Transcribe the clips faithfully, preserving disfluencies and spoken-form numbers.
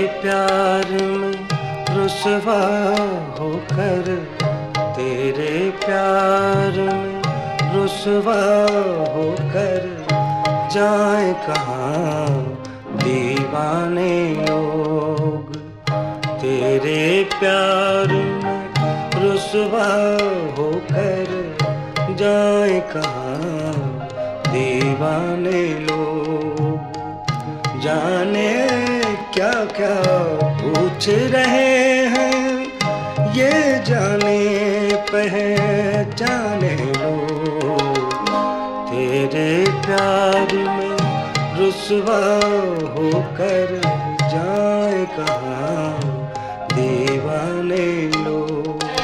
प्यार में रुसवा होकर, तेरे प्यार में रुसवा होकर जाए कहाँ दीवाने लोग। तेरे प्यार में रुसवा होकर जाए कहाँ दीवाने लोग। जाने क्या क्या पूछ रहे हैं, ये जाने पहचाने लोग। तेरे प्यार में रुसवा होकर जाए कहाँ दीवाने लोग।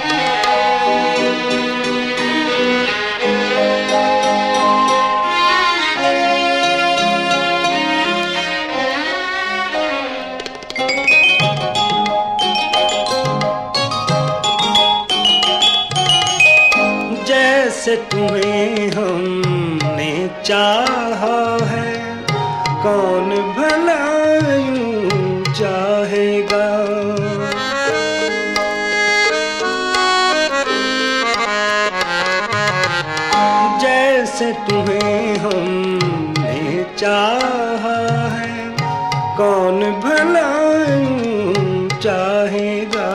जैसे तुम्हें हमने चाहा है, कौन भला यूं चाहेगा। जैसे तुम्हें हमने चाहा है, कौन भला यूं चाहेगा।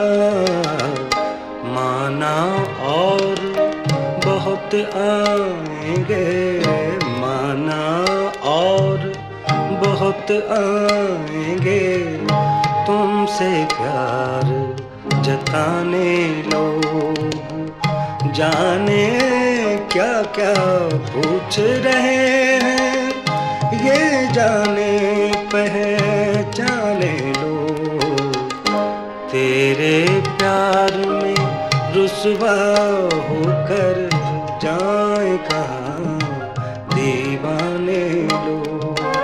माना और बहुत आएंगे, माना और बहुत आएंगे, तुमसे प्यार जताने लोग। जाने क्या क्या पूछ रहे हैं, ये जाने पहचाने लोग। तेरे प्यार में रुसवा होकर जाए कहाँ दीवाने लोग।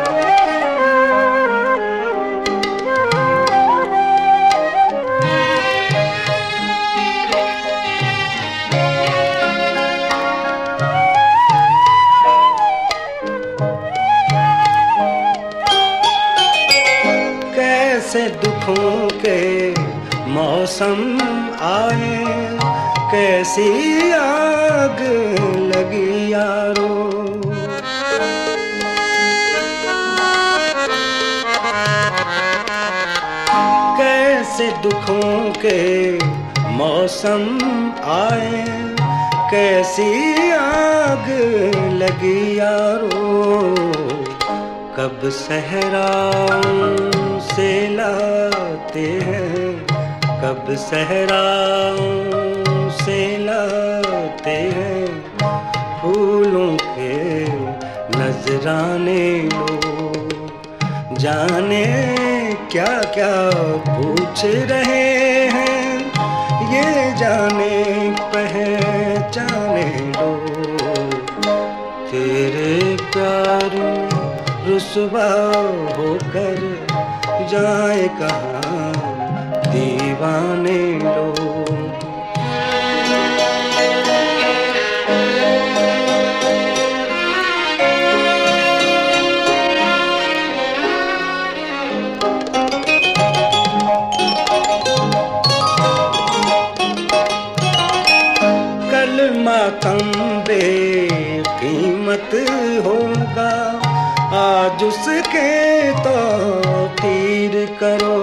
कैसे दुखों के मौसम आए, कैसी आग लगी यारो। कैसे दुखों के मौसम आए, कैसी आग लगी यारो। कब सहराओं से लाते हैं, कब सहराओं से लाते हैं, फूलों के नजराने लोग। जाने क्या क्या पूछ रहे हैं, ये जाने पहचाने लोग। तेरे प्यार में रुसवा होकर जाए कहाँ दीवाने लोग। कल मातम बेकीमत होगा, आज उसके तो तीर करो।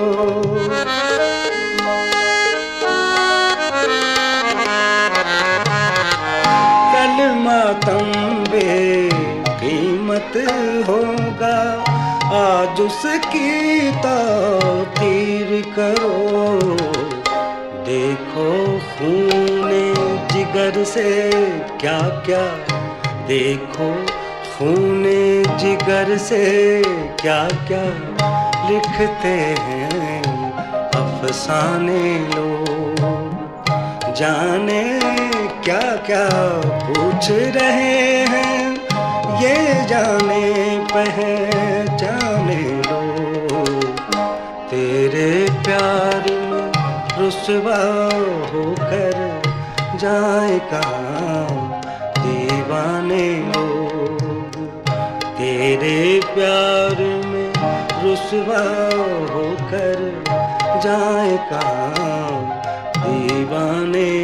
कल मातम बेकीमत होगा, आज उसकी तो तीर करो। देखो खूने जिगर से क्या क्या, देखो खूने जिगर से क्या क्या लिखते हैं अफसाने लोग। जाने क्या क्या पूछ रहे हैं, ये जाने पहचाने लोग। तेरे प्यार में रुसवा होकर जाए कहाँ दीवाने लोग। तेरे प्यार में रुसवा होकर जाए कहाँ दीवाने